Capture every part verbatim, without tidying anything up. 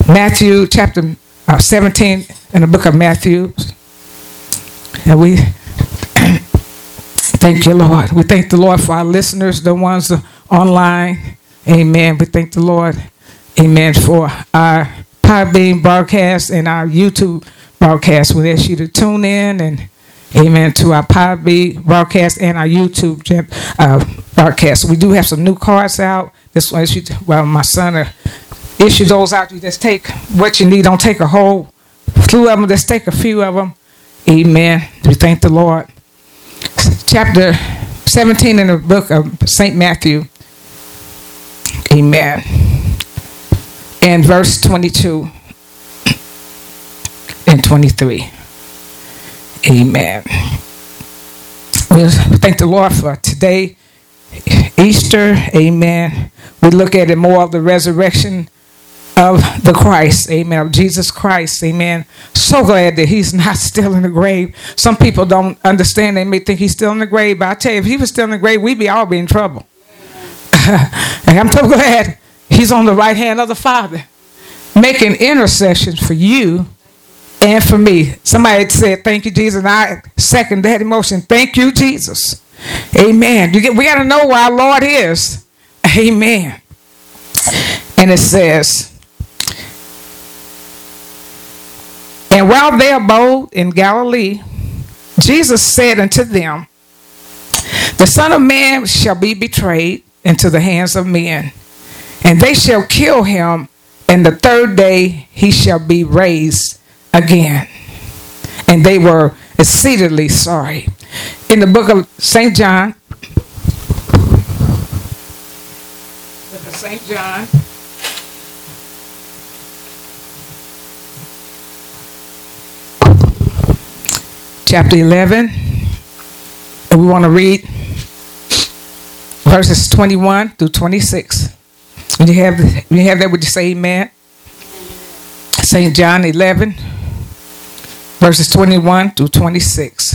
Matthew chapter uh, seventeen in the book of Matthew. And we thank you, Lord. We thank the Lord for our listeners, the ones online. Amen. We thank the Lord, amen, for our Podbean broadcast and our YouTube broadcast. We ask you to tune in and, amen, to our Podbean broadcast and our YouTube uh, broadcast. We do have some new cards out. This one, you, well, my son uh, issued those out. You just take what you need. Don't take a whole slew of them. Just take a few of them. Amen. We thank the Lord. Chapter seventeen in the book of Saint Matthew. Amen. And verse twenty-two and twenty-three. Amen. We thank the Lord for today, Easter. Amen. We look at it more of the resurrection of the Christ, amen, of Jesus Christ, amen. So glad that he's not still in the grave. Some people don't understand. They may think he's still in the grave, but I tell you, if he was still in the grave, we'd be all be in trouble. And I'm so glad he's on the right hand of the Father, making intercessions for you and for me. Somebody said, thank you, Jesus, and I second that emotion. Thank you, Jesus. Amen. You get, we got to know where our Lord is. Amen. And it says, and while they abode in Galilee, Jesus said unto them, the Son of Man shall be betrayed into the hands of men, and they shall kill him, and the third day he shall be raised again. And they were exceedingly sorry. In the book of Saint John, book of Saint John, chapter eleven, and we want to read verses twenty-one through twenty-six. When you have, when you have that, would you say amen? Saint John eleven, verses twenty-one through twenty-six.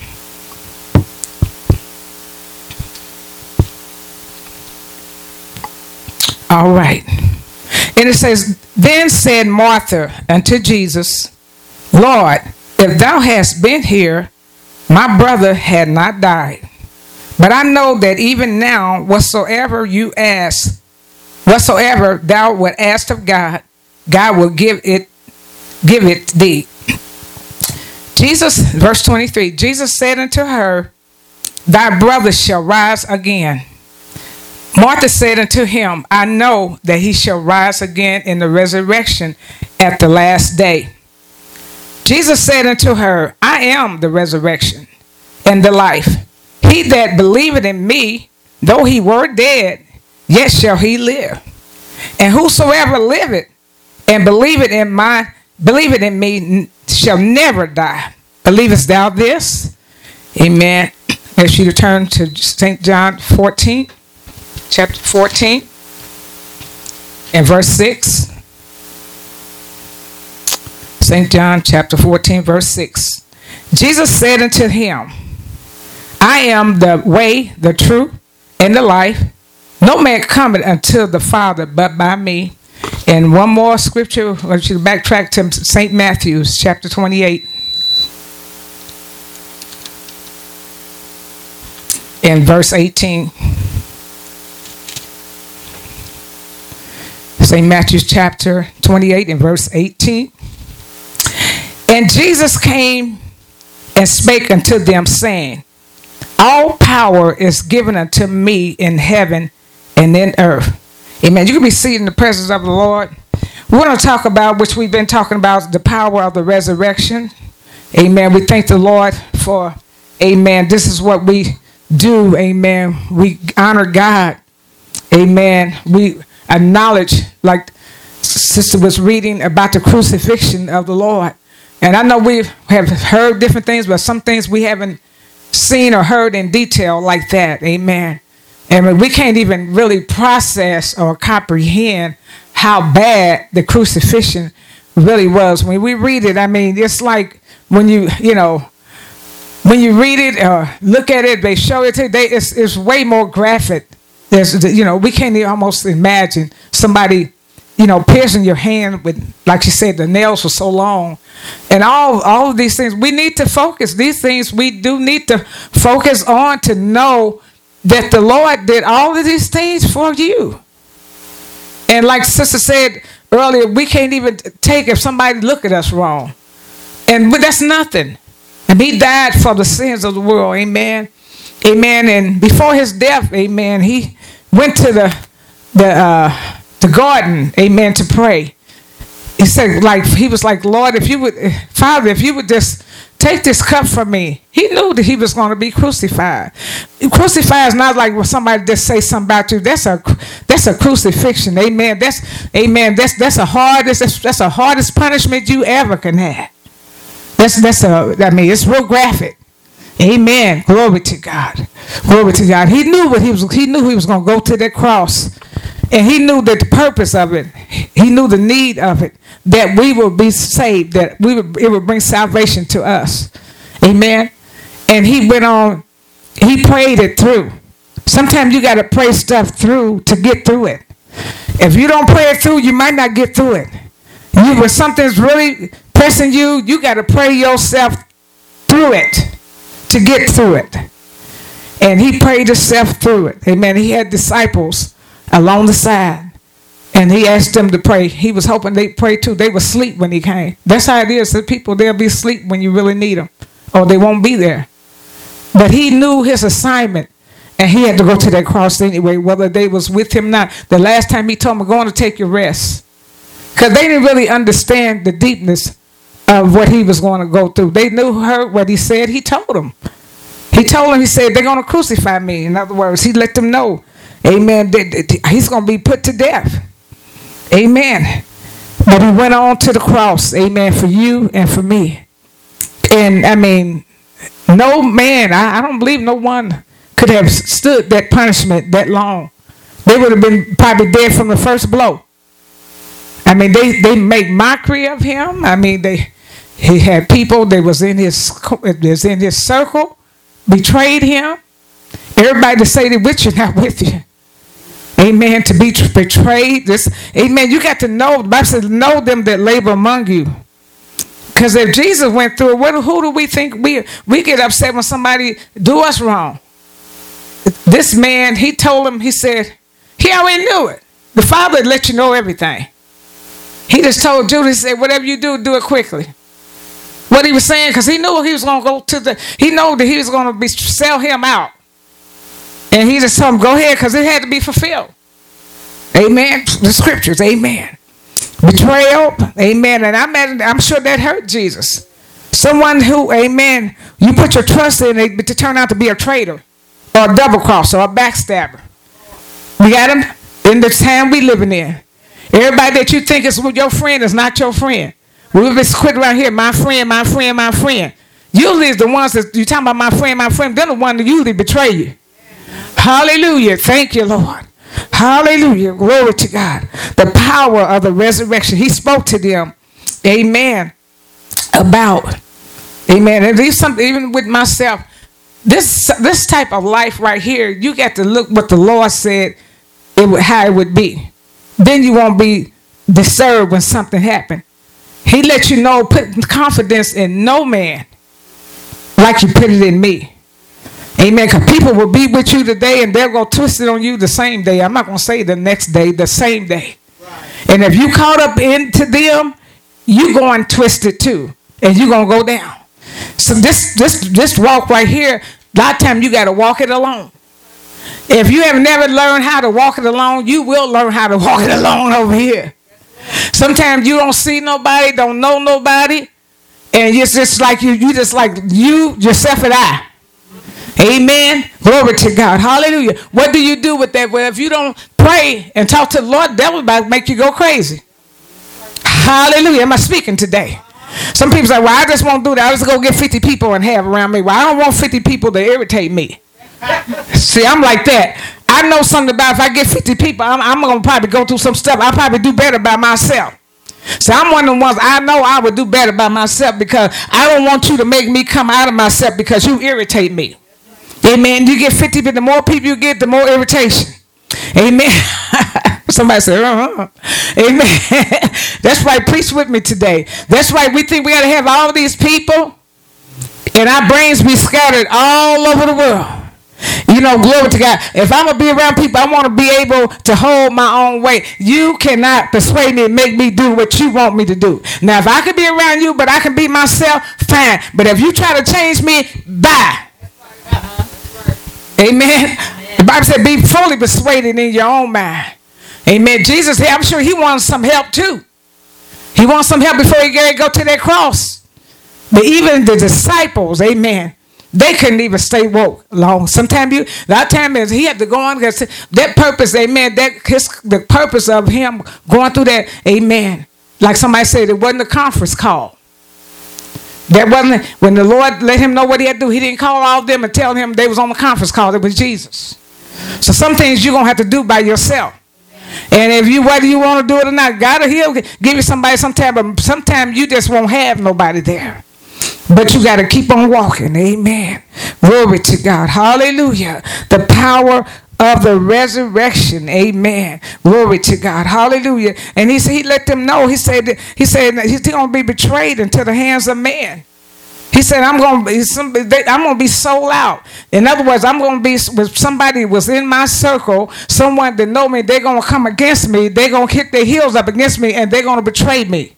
All right. And it says, then said Martha unto Jesus, Lord, if thou hadst been here, my brother had not died. But I know that even now, whatsoever you ask, whatsoever thou wilt ask of God, God will give it, give it thee. Jesus, verse twenty-three, Jesus said unto her, thy brother shall rise again. Martha said unto him, I know that he shall rise again in the resurrection at the last day. Jesus said unto her, I am the resurrection and the life. He that believeth in me, though he were dead, yet shall he live. And whosoever liveth and believeth in my believeth in me shall never die. Believest thou this? Amen. As you turn to Saint John fourteen, chapter fourteen, and verse six. Saint John chapter fourteen, verse six. Jesus said unto him, I am the way, the truth, and the life. No man cometh unto the Father but by me. And one more scripture, let's backtrack to Saint Matthew chapter twenty-eight. And verse eighteen. Saint Matthew chapter twenty-eight and verse eighteen. And Jesus came and spake unto them, saying, all power is given unto me in heaven and in earth. Amen. You can be seated in the presence of the Lord. We want to talk about, which we've been talking about, the power of the resurrection. Amen. We thank the Lord for, amen, this is what we do. Amen. We honor God. Amen. We acknowledge, like Sister was reading about the crucifixion of the Lord. And I know we have heard different things, but some things we haven't seen or heard in detail like that. Amen. And we can't even really process or comprehend how bad the crucifixion really was. When we read it, I mean, it's like when you, you know, when you read it or look at it, they show it to you, they, it's, it's way more graphic. There's, you know, we can't even almost imagine somebody you know, piercing your hand with, like you said, the nails were so long, and all all of these things. We need to focus. These things we do need to focus on to know that the Lord did all of these things for you. And like Sister said earlier, we can't even take if somebody look at us wrong, and that's nothing. And He died for the sins of the world. Amen. Amen. And before His death, amen, He went to the the. Uh, the garden, amen, to pray. He said, like, he was like, Lord, if you would, Father, if you would just take this cup from me. He knew that He was going to be crucified. Crucified is not like when somebody just say something about you. That's a that's a crucifixion. Amen. That's amen. That's that's a hardest that's, that's the hardest punishment you ever can have. That's that's a I mean, it's real graphic. Amen. Glory to God. Glory to God. He knew what he was. He knew he was going to go to that cross. And He knew that the purpose of it, He knew the need of it, that we will be saved, that we would, it would bring salvation to us. Amen. And He went on, He prayed it through. Sometimes you got to pray stuff through to get through it. If you don't pray it through, you might not get through it. You, when something's really pressing you, you got to pray yourself through it to get through it. And He prayed Himself through it. Amen. He had disciples along the side, and He asked them to pray. He was hoping they'd pray too. They would sleep when He came. That's how it is. The people, they'll be asleep when you really need them, or they won't be there. But He knew His assignment, and He had to go to that cross anyway, whether they was with Him or not. The last time He told them, go on to take your rest, because they didn't really understand the deepness of what He was going to go through. They knew, heard what He said. He told them. He told them, He said, they're going to crucify me. In other words, He let them know, amen, He's going to be put to death. Amen. But He went on to the cross, amen, for you and for me. And I mean, no man, I, I don't believe no one could have stood that punishment that long. They would have been probably dead from the first blow. I mean, they, they make mockery of Him. I mean, they he had people that was in his was in his circle, betrayed Him. Everybody to say they're with you, not with you. Amen. To be betrayed. This, amen. You got to know, the Bible says, know them that labor among you. Because if Jesus went through it, what, who do we think we we get upset when somebody do us wrong? This man, he told him, he said, he already knew it. The Father let you know everything. He just told Judas, he said, whatever you do, do it quickly. What he was saying, because he knew he was going to go to the, he knew that he was going to be sell him out. And He just told him, go ahead, because it had to be fulfilled. Amen. The scriptures, amen. Betrayal, amen. And I'm, at, I'm sure that hurt Jesus. Someone who, amen, you put your trust in it, but to turn out to be a traitor or a double crosser or a backstabber. We got him in the time we living in. Everybody that you think is your friend is not your friend. We've been quick around here, my friend, my friend, my friend. Usually it's the ones that you talking about, my friend, my friend, they're the ones that usually betray you. Hallelujah. Thank you, Lord. Hallelujah. Glory to God. The power of the resurrection. He spoke to them. Amen. About. Amen. And there's something, even with myself, this this type of life right here, you got to look what the Lord said it would, how it would be. Then you won't be disturbed when something happened. He let you know, put confidence in no man like you put it in me. Amen. Because people will be with you today and they'll go twist it on you the same day. I'm not going to say the next day, the same day. Right. And if you caught up into them, you going to twist it too. And you're going to go down. So this, this, this walk right here, a lot of times you got to walk it alone. If you have never learned how to walk it alone, you will learn how to walk it alone over here. Sometimes you don't see nobody, don't know nobody. And it's just like you, you just like you, yourself and I. Amen. Glory to God. Hallelujah. What do you do with that? Well, if you don't pray and talk to the Lord, the devil might make you go crazy. Hallelujah. Am I speaking today? Some people say, well, I just won't do that. I just go get fifty people and have around me. Well, I don't want fifty people to irritate me. See, I'm like that. I know something about if I get fifty people, I'm, I'm going to probably go through some stuff. I'll probably do better by myself. So I'm one of the ones I know I would do better by myself because I don't want you to make me come out of myself because you irritate me. Amen. You get fifty, but the more people you get, the more irritation. Amen. Somebody said, uh-huh. Amen. That's why preach with me today. That's why we think we got to have all these people and our brains be scattered all over the world. You know, glory to God. If I'm going to be around people, I want to be able to hold my own weight. You cannot persuade me and make me do what you want me to do. Now, if I can be around you, but I can be myself, fine. But if you try to change me, bye. Amen. The Bible said, be fully persuaded in your own mind. Amen. Jesus, I'm sure he wants some help too. He wants some help before he go to that cross. But even the disciples, amen, they couldn't even stay woke long. Sometimes you, that time is he had to go on because that purpose, amen, that his, the purpose of him going through that, amen. Like somebody said, it wasn't a conference call. That wasn't, when the Lord let him know what he had to do, he didn't call all of them and tell him they was on the conference call. It was Jesus. So some things you're going to have to do by yourself. And if you, whether you want to do it or not, God will he'll give you somebody sometime, but sometimes you just won't have nobody there. But you got to keep on walking. Amen. Glory to God. Hallelujah. The power of the resurrection. Amen. Glory to God. Hallelujah. And he said, he let them know. He said, he said he's going to be betrayed into the hands of men. He said, I'm going to be, I'm going to be sold out. In other words, I'm going to be with somebody who was in my circle, someone that know me, they're going to come against me. They're going to kick their heels up against me, and they're going to betray me.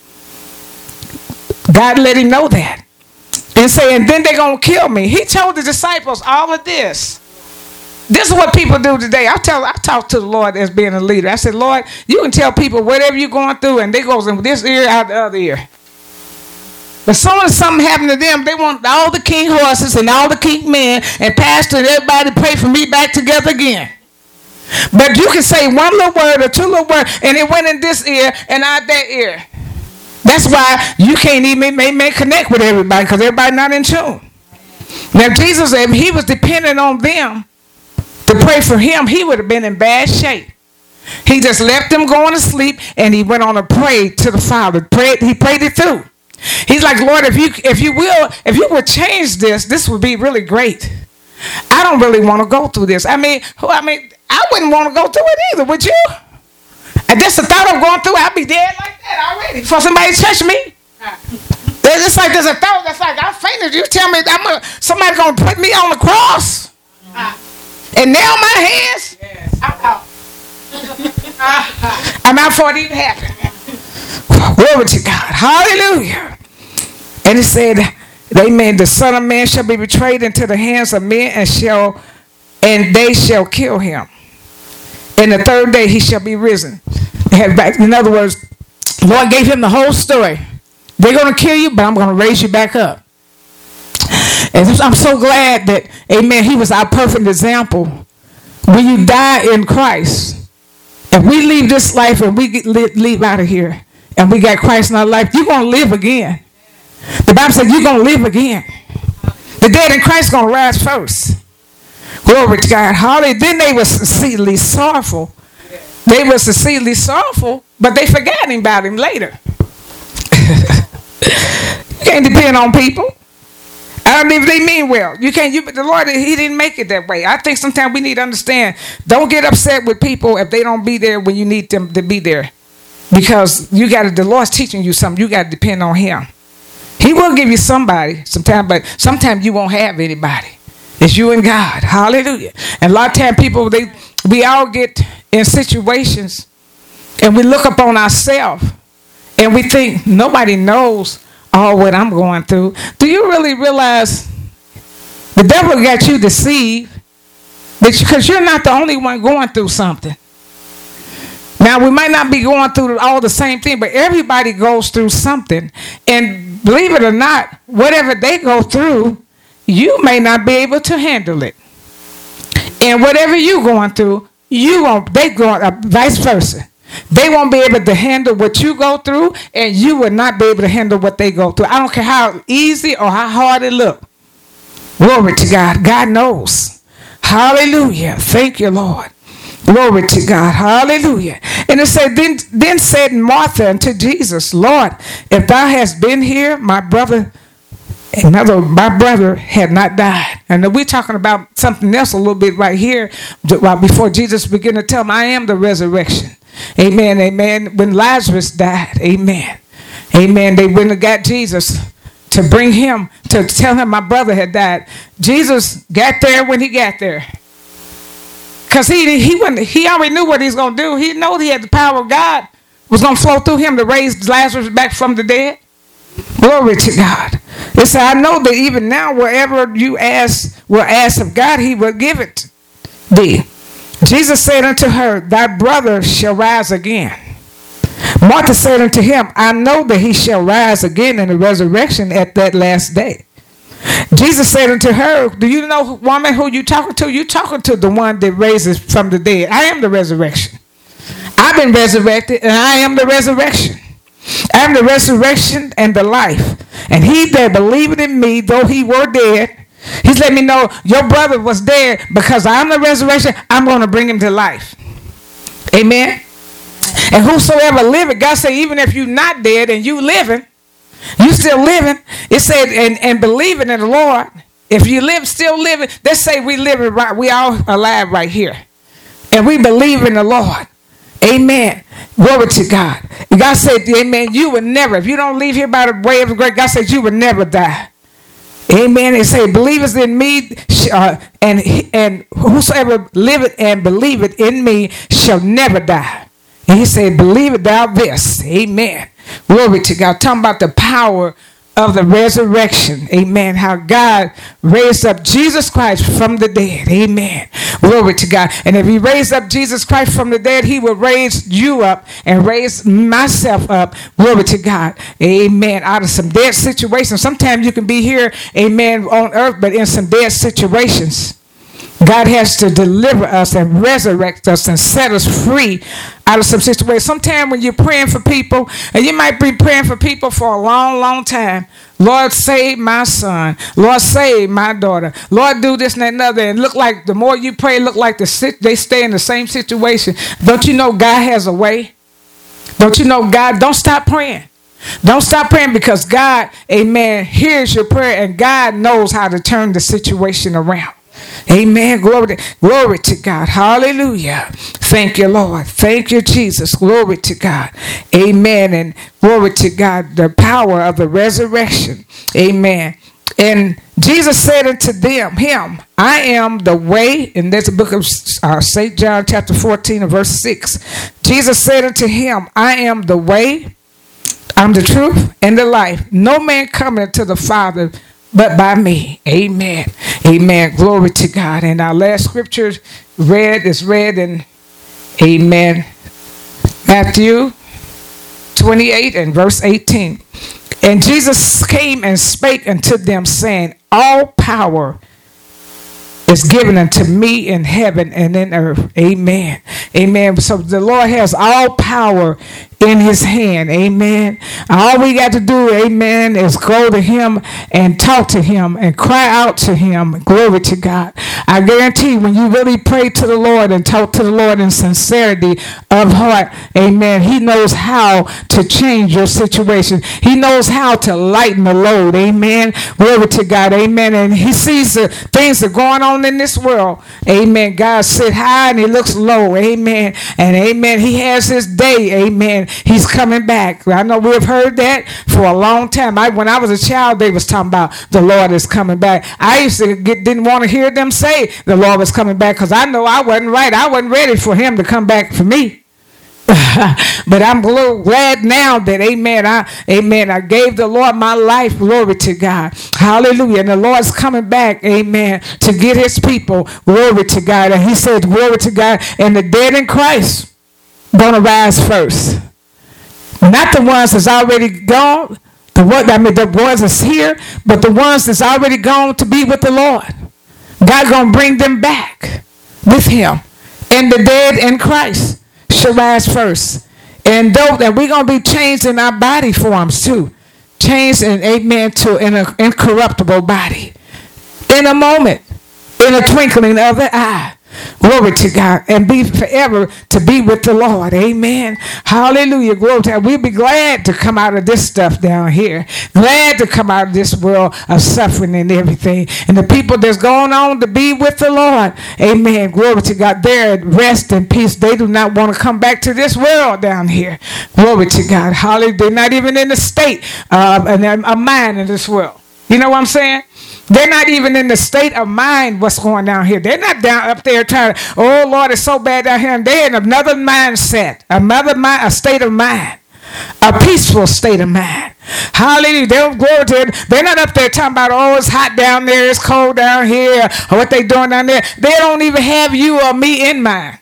God let him know that. And say, and then they're going to kill me. He told the disciples all of this. This is what people do today. I tell, I talk to the Lord as being a leader. I said, Lord, you can tell people whatever you're going through, and they goes in this ear, out the other ear. But as soon as something happened to them, they want all the king horses and all the king men and pastor and everybody to pray for me back together again. But you can say one little word or two little words, and it went in this ear and out that ear. That's why you can't even may, may connect with everybody, because everybody not in tune. Now Jesus, if he was dependent on them to pray for him, he would have been in bad shape. He just left them going to sleep, and he went on to pray to the Father. Prayed, he prayed it through. He's like, Lord, if you if you will, if you would change this, this would be really great. I don't really want to go through this. I mean, I mean, I wouldn't want to go through it either, would you? And just the thought of going through, I'd be dead like that already before somebody touch me. It's like there's a thought that's like, I fainted. You tell me I'm gonna, somebody's going to put me on the cross and nail my hands? Yes. I'm out. I'm out before it even happened. Glory to God. Hallelujah. And it said, amen, the Son of Man shall be betrayed into the hands of men, and shall and they shall kill him. And the third day he shall be risen. In other words, Lord gave him the whole story. They're going to kill you, but I'm going to raise you back up. And I'm so glad that, amen, he was our perfect example. When you die in Christ, if we leave this life and we get, leave out of here, and we got Christ in our life, you're going to live again. The Bible said you're going to live again. The dead in Christ going to rise first. Glory to God. Hallelujah. Then they were exceedingly sorrowful. They were exceedingly sorrowful, but they forgot him about him later. You can't depend on people. I don't even they mean well. You can't. You, the Lord, he didn't make it that way. I think sometimes we need to understand. Don't get upset with people if they don't be there when you need them to be there. Because you got to, the Lord's teaching you something. You got to depend on him. He will give you somebody sometime, but sometimes you won't have anybody. It's you and God. Hallelujah. And a lot of times people, they we all get in situations and we look upon ourselves and we think nobody knows all what I'm going through. Do you really realize the devil got you deceived? Because you're not the only one going through something. Now, we might not be going through all the same thing, but everybody goes through something. And believe it or not, whatever they go through, you may not be able to handle it. And whatever you're going through, you won't, they go, uh, vice versa. They won't be able to handle what you go through, and you will not be able to handle what they go through. I don't care how easy or how hard it looks. Glory to God. God knows. Hallelujah. Thank you, Lord. Glory to God. Hallelujah. And it said, then, then said Martha unto Jesus, Lord, if thou hast been here, my brother Another, my brother had not died. And we're talking about something else a little bit right here before Jesus began to tell him, I am the resurrection. Amen, amen. When Lazarus died, amen. Amen. They went and got Jesus to bring him, to tell him my brother had died. Jesus got there when he got there. Because he he wouldn't, he already knew what he was going to do. He knew he had the power of God was going to flow through him to raise Lazarus back from the dead. Glory to God. It said, I know that even now, wherever you ask, will ask of God, he will give it thee. Jesus said unto her, thy brother shall rise again. Martha said unto him, I know that he shall rise again in the resurrection at that last day. Jesus said unto her, do you know, woman, who you talking to? You talking to the one that raises from the dead. I am the resurrection. I've been resurrected, and I am the resurrection. I am the resurrection and the life. And he that believeth in me, though he were dead, he's letting me know your brother was dead, because I'm the resurrection, I'm going to bring him to life. Amen. And whosoever liveth, God said, even if you're not dead and you living, you still living. It said, and, and believing in the Lord. If you live, still living, let's say we living right, we all alive right here. And we believe in the Lord. Amen. Glory to God. And God said, amen, you will never, if you don't leave here by the way of the great, God said you will never die. Amen. It said, believers in me, uh, and, and whosoever liveth and believeth in me shall never die. And he said, believe it thou this. Amen. Glory to God. Talking about the power of the resurrection. Amen. How God raised up Jesus Christ from the dead. Amen. Glory to God. And if he raised up Jesus Christ from the dead, he will raise you up and raise myself up. Glory to God. Amen. Out of some dead situations. Sometimes you can be here, amen, on earth, but in some dead situations. God has to deliver us and resurrect us and set us free out of some situation. Sometimes when you're praying for people, and you might be praying for people for a long, long time. Lord, save my son. Lord, save my daughter. Lord, do this and that and other. And look like the more you pray, look like the they stay in the same situation. Don't you know God has a way? Don't you know God? Don't stop praying. Don't stop praying, because God, amen, hears your prayer, and God knows how to turn the situation around. Amen. Glory to, glory to God. Hallelujah. Thank you, Lord. Thank you, Jesus. Glory to God. Amen. And glory to God, the power of the resurrection. Amen. And Jesus said unto them, him, I am the way. And there's a book of uh, Saint John chapter fourteen and verse six. Jesus said unto him, I am the way, I'm the truth, and the life. No man cometh to the Father but by me. Amen. Amen. Glory to God. And our last scripture read is read in, amen, Matthew twenty-eight and verse eighteen. And Jesus came and spake unto them, saying, all power is given unto me in heaven and in earth. Amen. Amen. So the Lord has all power in his hand. Amen. All we got to do, amen, is go to him and talk to him and cry out to him. Glory to God. I guarantee when you really pray to the Lord and talk to the Lord in sincerity of heart, amen, he knows how to change your situation. He knows how to lighten the load. Amen. Glory to God. Amen. And he sees the things that are going on in this world. Amen. God sit high and he looks low. Amen. And amen. He has his day. Amen. He's coming back. I know we've heard that for a long time. I, when I was a child, they was talking about the Lord is coming back. I used to get, didn't want to hear them say the Lord was coming back, because I know I wasn't right. I wasn't ready for him to come back for me. But I'm a little glad now that, amen, I, amen, I gave the Lord my life. Glory to God. Hallelujah. And the Lord's coming back, amen, to get his people. Glory to God. And he said, glory to God. And the dead in Christ going to rise first. Not the ones that's already gone, the one, I mean the ones that's here, but the ones that's already gone to be with the Lord. God gonna bring them back with him. And the dead in Christ shall rise first. And though that we're gonna be changed in our body forms too. Changed in, amen, to an incorruptible body. In a moment, in a twinkling of the eye. Glory to God. And be forever to be with the Lord. Amen. Hallelujah. Glory to God. We'll be glad to come out of this stuff down here. Glad to come out of this world of suffering and everything. And the people that's going on to be with the Lord. Amen. Glory to God. They're at rest and peace. They do not want to come back to this world down here. Glory to God. Hallelujah. They're not even in the state of a mind in this world. You know what I'm saying? They're not even in the state of mind what's going down here. They're not down up there trying to, oh, Lord, it's so bad down here. And they're in another mindset, another mind, a state of mind, a peaceful state of mind. Hallelujah. They don't glory to it. They're not up there talking about, oh, it's hot down there, it's cold down here, or what they doing down there. They don't even have you or me in mind.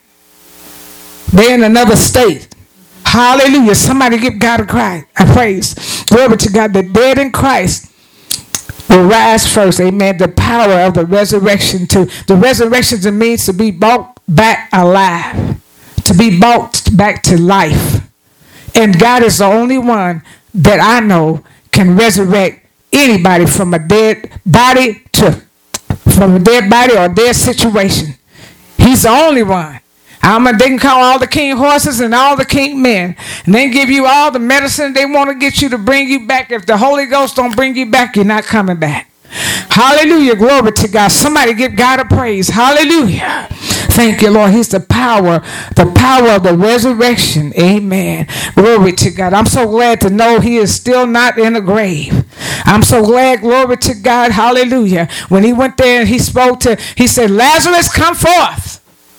They're in another state. Hallelujah. Somebody give God a cry. I praise. Glory to God. The dead in Christ will rise first. Amen. The power of the resurrection. To the resurrection means to be brought back alive, to be brought back to life. And God is the only one that I know can resurrect anybody from a dead body to from a dead body or a dead situation. He's the only one. I'm a, they can call all the king horses and all the king men, and they give you all the medicine they want to get you to bring you back. If the Holy Ghost don't bring you back, you're not coming back. Hallelujah. Glory to God. Somebody give God a praise. Hallelujah. Thank you, Lord. He's the power, the power of the resurrection. Amen. Glory to God. I'm so glad to know he is still not in the grave. I'm so glad, glory to God. Hallelujah. When he went there and he spoke to, he said, Lazarus, come forth.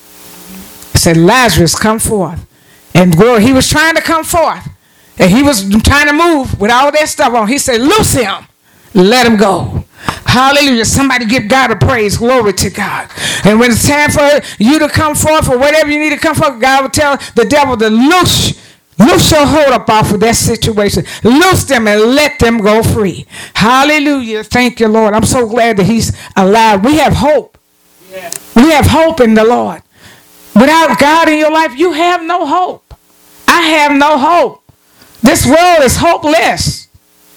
He said, Lazarus, come forth. And glory, he was trying to come forth. And he was trying to move with all that stuff on. He said, loose him. Let him go. Hallelujah. Somebody give God a praise. Glory to God. And when it's time for you to come forth or whatever you need to come forth, God will tell the devil to loose, loose your hold up off of that situation. Loose them and let them go free. Hallelujah. Thank you, Lord. I'm so glad that he's alive. We have hope. Yeah. We have hope in the Lord. Without God in your life, you have no hope. I have no hope. This world is hopeless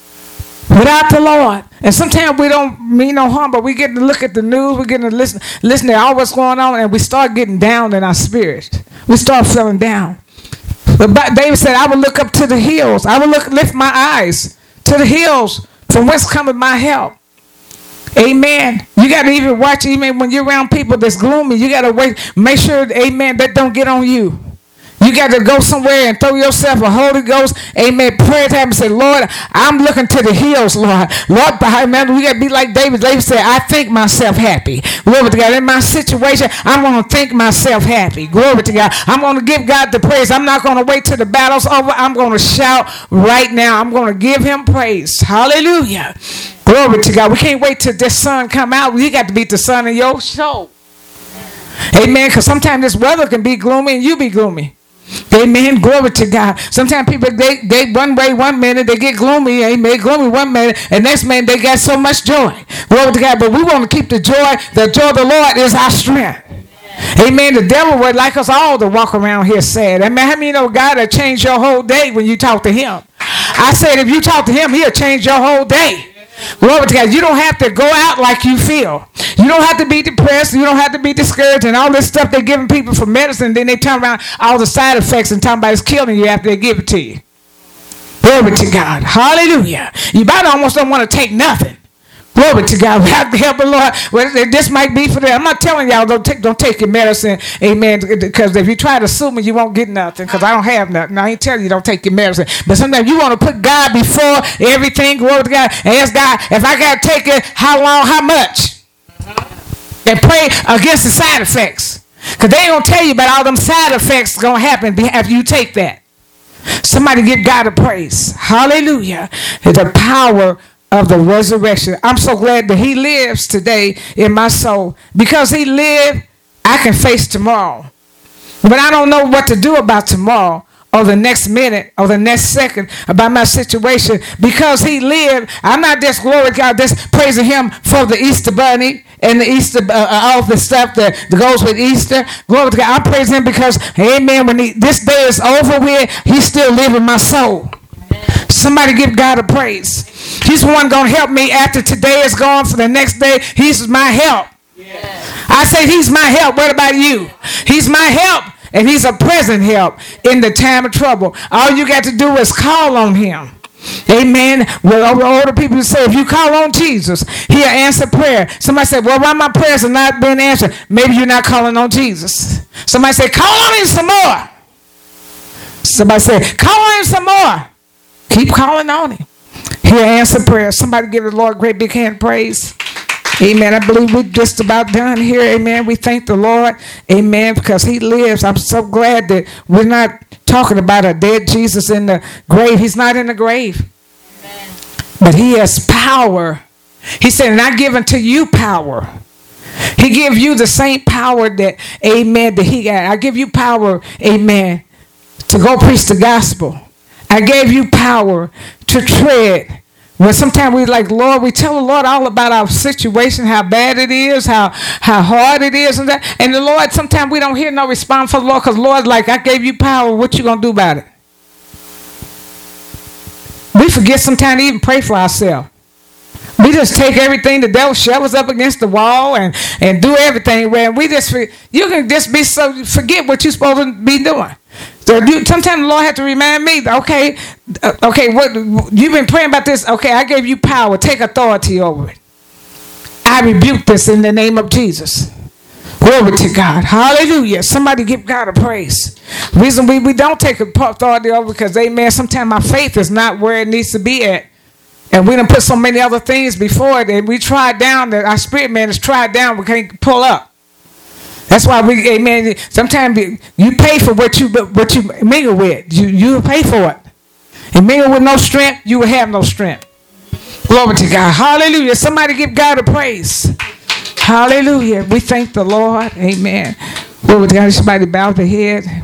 without the Lord. And sometimes we don't mean no harm, but we get to look at the news, we get to listen, listen to all what's going on, and we start getting down in our spirit. We start feeling down. But David said, I will look up to the hills. I will look, lift my eyes to the hills from whence cometh my help. Amen. You got to even watch, even when you're around people that's gloomy, you got to wait, make sure, amen, that don't get on you. You got to go somewhere and throw yourself a Holy Ghost, amen, prayer time and say, Lord, I'm looking to the hills, Lord. Lord, remember, we got to be like David. David said, I think myself happy. Glory to God. In my situation, I'm going to think myself happy. Glory to God. I'm going to give God the praise. I'm not going to wait till the battle's over. I'm going to shout right now. I'm going to give him praise. Hallelujah. Glory to God. We can't wait till this sun come out. You got to beat the sun in your soul. Amen. Because sometimes this weather can be gloomy and you be gloomy. Amen. Glory to God. Sometimes people, they, they one way one minute, they get gloomy, amen, gloomy one minute, and next minute they got so much joy. Glory to God. But we want to keep the joy. The joy of the Lord is our strength. Amen. The devil would like us all to walk around here sad. Amen. How many know God will change your whole day when you talk to him? I said if you talk to him, he'll change your whole day. Glory to God. You don't have to go out like you feel. You don't have to be depressed. You don't have to be discouraged and all this stuff they're giving people for medicine. Then they turn around all the side effects and talking about it's killing you after they give it to you. Glory to God. Hallelujah. You about almost don't want to take nothing. Glory to God. We have to help the Lord. Well, this might be for them. I'm not telling y'all don't take don't take your medicine. Amen. Because if you try to sue me, you won't get nothing. Because I don't have nothing. I ain't telling you don't take your medicine. But sometimes you want to put God before everything. Glory to God. And ask God, if I got to take it, how long, how much? And pray against the side effects. Because they ain't going to tell you about all them side effects going to happen after you take that. Somebody give God a praise. Hallelujah. The power of the resurrection. I'm so glad that he lives today in my soul. Because he lived, I can face tomorrow. But I don't know what to do about tomorrow or the next minute or the next second about my situation. Because he lived, I'm not just glory to God, just praising him for the Easter bunny and the Easter, uh, all the stuff that, that goes with Easter. Glory to God. I praise him because, amen, when he, this day is over with, he's still living my soul. Somebody give God a praise. He's the one going to help me after today is gone for the next day. He's my help. Yes. I I say he's my help. What about you? He's my help. And he's a present help in the time of trouble. All you got to do is call on him. Amen. Well, older people say, if you call on Jesus, he'll answer prayer. Somebody said, well, why my prayers are not being answered? Maybe you're not calling on Jesus. Somebody said, call on him some more. Somebody said, call on him some more. Keep calling on him. He'll answer prayer. Somebody give the Lord a great big hand of praise. Amen. I believe we're just about done here. Amen. We thank the Lord. Amen. Because he lives. I'm so glad that we're not talking about a dead Jesus in the grave. He's not in the grave. Amen. But he has power. He said, and I give unto you power. He give you the same power that, amen, that he got. I give you power, amen, to go preach the gospel. I gave you power to tread. Well, sometimes we like, Lord, we tell the Lord all about our situation, how bad it is, how how hard it is, and that. And the Lord, sometimes we don't hear no response from the Lord because the Lord's like, I gave you power. What you going to do about it? We forget sometimes to even pray for ourselves. We just take everything, the devil shove us up against the wall and, and do everything. Where we just, you can just be so, forget what you're supposed to be doing. So you, sometimes the Lord has to remind me, okay, uh, okay, what you've been praying about this. Okay, I gave you power. Take authority over it. I rebuke this in the name of Jesus. Glory to God. Hallelujah. Somebody give God a praise. Reason we, we don't take authority over because, amen, sometimes our faith is not where it needs to be at. And we done put so many other things before it, and we tried down, that our spirit man is tried down, we can't pull up. That's why we, amen, sometimes you pay for what you what you mingle with. You you pay for it. And mingle with no strength, you will have no strength. Glory to God. Hallelujah. Somebody give God a praise. Hallelujah. We thank the Lord. Amen. Glory to God. Somebody bow their head.